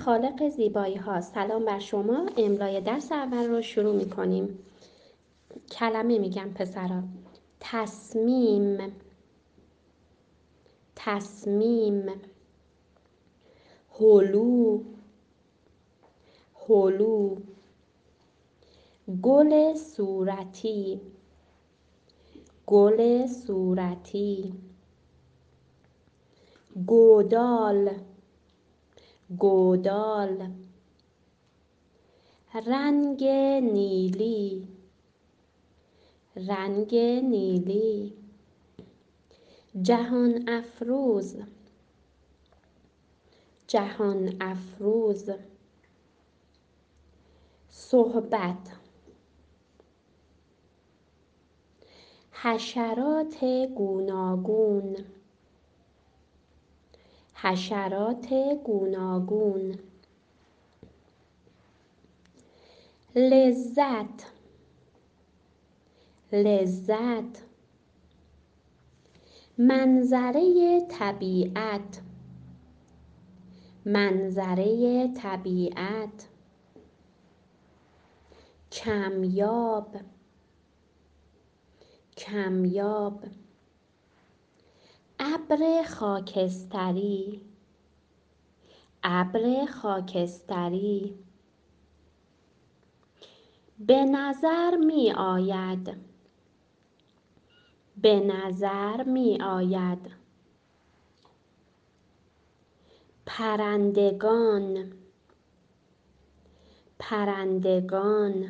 خالق زیبایی ها. سلام بر شما. املای درس اول رو شروع می کنیم. کلمه میگم پسرا. تصمیم، تصمیم. هلو، هلو. گل صورتی، گل صورتی. گودال، گودال. رنگ نیلی، رنگ نیلی. جهان افروز، جهان افروز. صحبت. حشرات گوناگون، حشرات گوناگون. لذت، لذت. منظره طبیعت، منظره طبیعت. کمیاب، کمیاب. ابر خاکستری، ابر خاکستری. به نظر می آید، به نظر می آید. پرندگان، پرندگان.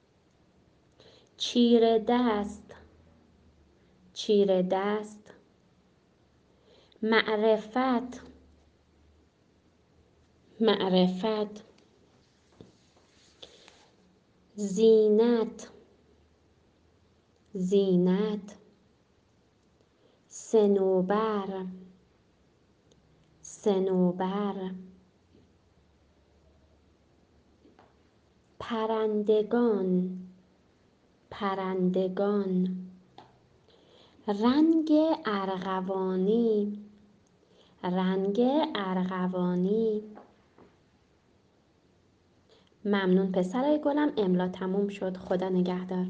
چیره دست، چیره دست. معرفت، معرفت. زینت، زینت. صنوبر، صنوبر. پرندگان، پرندگان. رنگ ارغوانی، رنگ ارغوانی. ممنون پسرای گلم. املا تموم شد. خدا نگهدار.